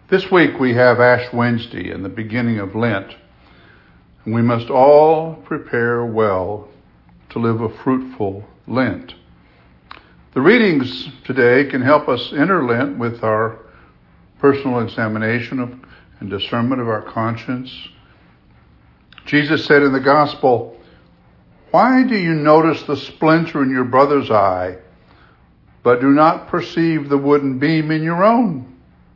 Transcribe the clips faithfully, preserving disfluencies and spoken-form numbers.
This week we have Ash Wednesday and the beginning of Lent, and we must all prepare well to live a fruitful Lent. The readings today can help us enter Lent with our personal examination of and discernment of our conscience. Jesus said in the gospel, "Why do you notice the splinter in your brother's eye, but do not perceive the wooden beam in your own?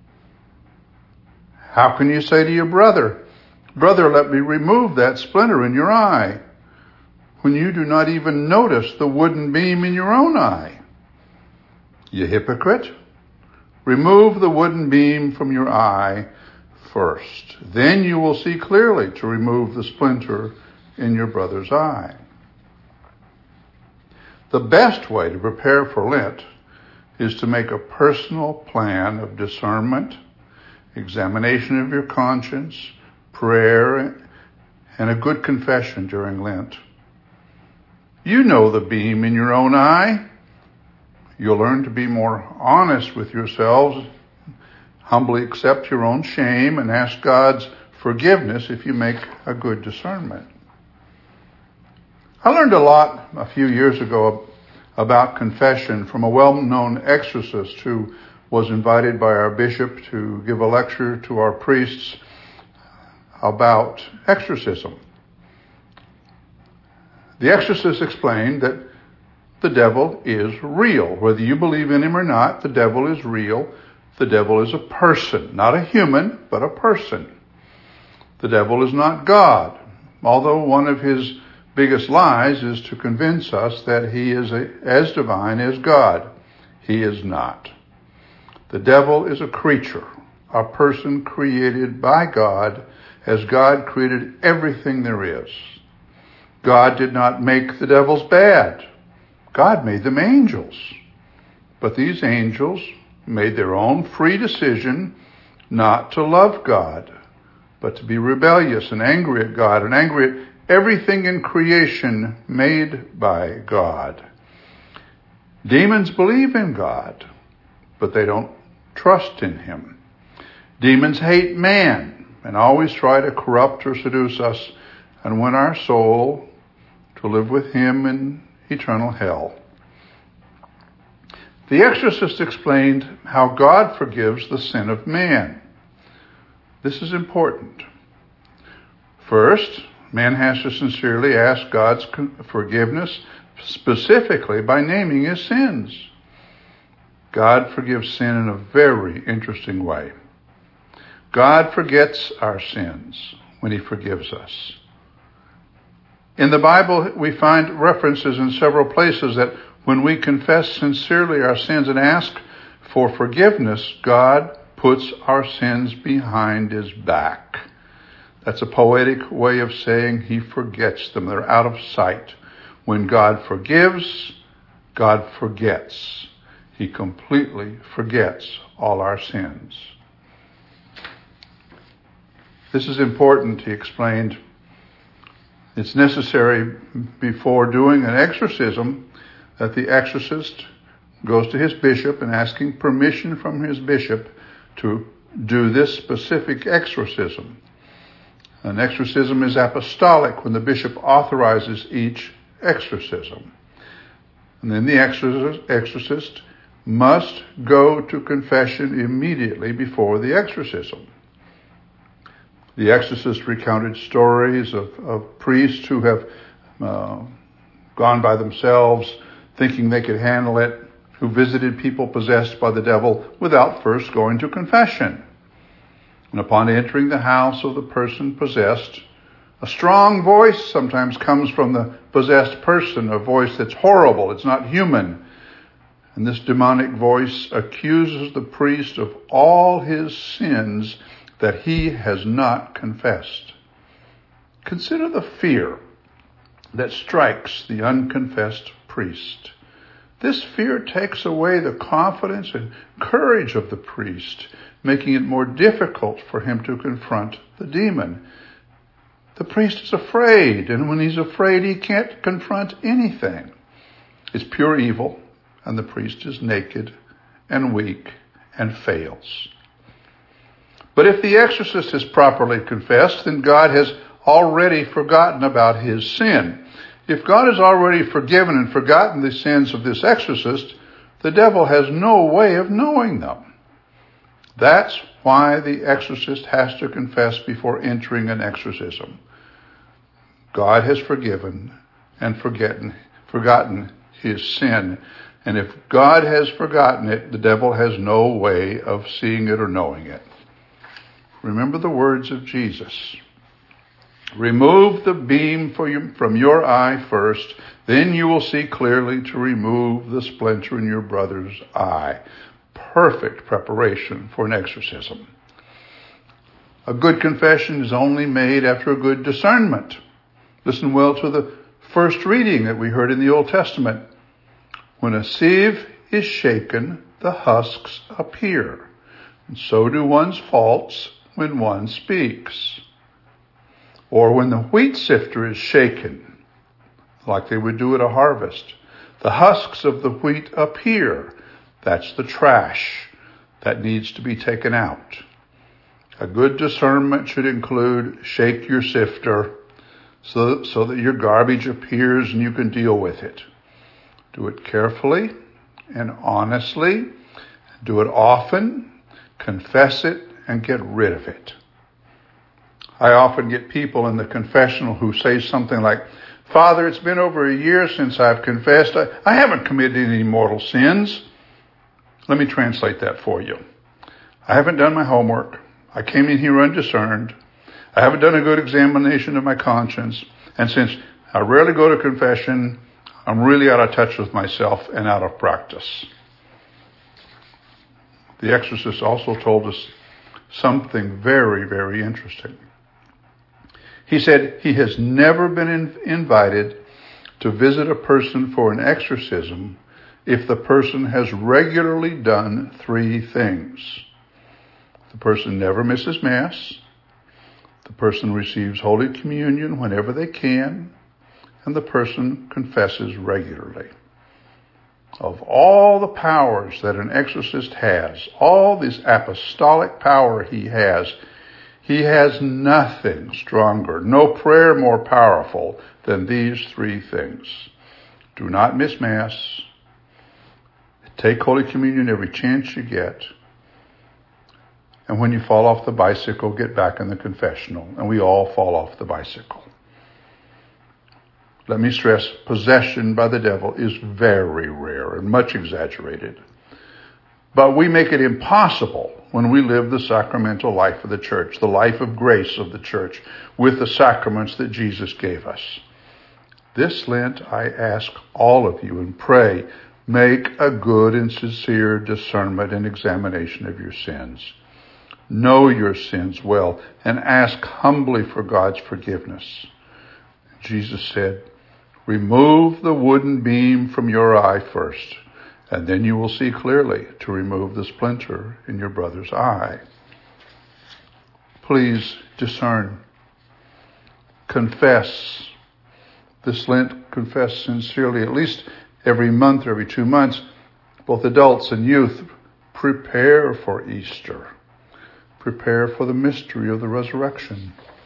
How can you say to your brother, 'Brother, let me remove that splinter in your eye,' when you do not even notice the wooden beam in your own eye? You hypocrite, remove the wooden beam from your eye first. Then you will see clearly to remove the splinter in your brother's eye." The best way to prepare for Lent is to make a personal plan of discernment, examination of your conscience, prayer, and a good confession during Lent. You know the beam in your own eye. You'll learn to be more honest with yourselves, humbly accept your own shame, and ask God's forgiveness if you make a good discernment. I learned a lot a few years ago about confession from a well-known exorcist who was invited by our bishop to give a lecture to our priests about exorcism. The exorcist explained that the devil is real. Whether you believe in him or not, the devil is real. The devil is a person, not a human, but a person. The devil is not God, although one of his biggest lies is to convince us that he is a, as divine as God. He is not. The devil is a creature, a person created by God as God created everything there is. God did not make the devils bad. God made them angels. But these angels made their own free decision not to love God, but to be rebellious and angry at God and angry at everything in creation made by God. Demons believe in God, but they don't trust in him. Demons hate man and always try to corrupt or seduce us and win our soul to live with him in eternal hell. The exorcist explained how God forgives the sin of man. This is important. First, man has to sincerely ask God's forgiveness, specifically by naming his sins. God forgives sin in a very interesting way. God forgets our sins when he forgives us. In the Bible, we find references in several places that when we confess sincerely our sins and ask for forgiveness, God puts our sins behind his back. That's a poetic way of saying he forgets them. They're out of sight. When God forgives, God forgets. He completely forgets all our sins. This is important, he explained. It's necessary before doing an exorcism that the exorcist goes to his bishop and asking permission from his bishop to do this specific exorcism. An exorcism is apostolic when the bishop authorizes each exorcism. And then the exorcist must go to confession immediately before the exorcism. The exorcist recounted stories of, of priests who have uh, gone by themselves thinking they could handle it, who visited people possessed by the devil without first going to confession. And upon entering the house of the person possessed, a strong voice sometimes comes from the possessed person, a voice that's horrible, it's not human. And this demonic voice accuses the priest of all his sins that he has not confessed. Consider the fear that strikes the unconfessed priest. This fear takes away the confidence and courage of the priest, making it more difficult for him to confront the demon. The priest is afraid, and when he's afraid, he can't confront anything. It's pure evil, and the priest is naked and weak and fails. But if the exorcist is properly confessed, then God has already forgotten about his sin. If God has already forgiven and forgotten the sins of this exorcist, the devil has no way of knowing them. That's why the exorcist has to confess before entering an exorcism. God has forgiven and forgotten, forgotten his sin. And if God has forgotten it, the devil has no way of seeing it or knowing it. Remember the words of Jesus. Remove the beam from your eye first, then you will see clearly to remove the splinter in your brother's eye. Perfect preparation for an exorcism. A good confession is only made after a good discernment. Listen well to the first reading that we heard in the Old Testament. When a sieve is shaken, the husks appear, and so do one's faults when one speaks. Or when the wheat sifter is shaken, like they would do at a harvest, the husks of the wheat appear. That's the trash that needs to be taken out. A good discernment should include shake your sifter so, so that your garbage appears and you can deal with it. Do it carefully and honestly. Do it often. Confess it and get rid of it. I often get people in the confessional who say something like, Father, it's been over a year since I've confessed. I, I haven't committed any mortal sins. Let me translate that for you. I haven't done my homework. I came in here undiscerned. I haven't done a good examination of my conscience. And since I rarely go to confession, I'm really out of touch with myself and out of practice. The exorcist also told us something very, very interesting. He said he has never been in, invited to visit a person for an exorcism if the person has regularly done three things. The person never misses Mass. The person receives Holy Communion whenever they can. And the person confesses regularly. Of all the powers that an exorcist has, all this apostolic power he has, he has nothing stronger, no prayer more powerful than these three things. Do not miss Mass. Take Holy Communion every chance you get. And when you fall off the bicycle, get back in the confessional. And we all fall off the bicycle. Let me stress, possession by the devil is very rare and much exaggerated. But we make it impossible when we live the sacramental life of the church, the life of grace of the church, with the sacraments that Jesus gave us. This Lent, I ask all of you and pray, make a good and sincere discernment and examination of your sins. Know your sins well and ask humbly for God's forgiveness. Jesus said, remove the wooden beam from your eye first, and then you will see clearly to remove the splinter in your brother's eye. Please discern. Confess. This Lent, confess sincerely, at least every month or every two months. Both adults and youth, prepare for Easter. Prepare for the mystery of the resurrection.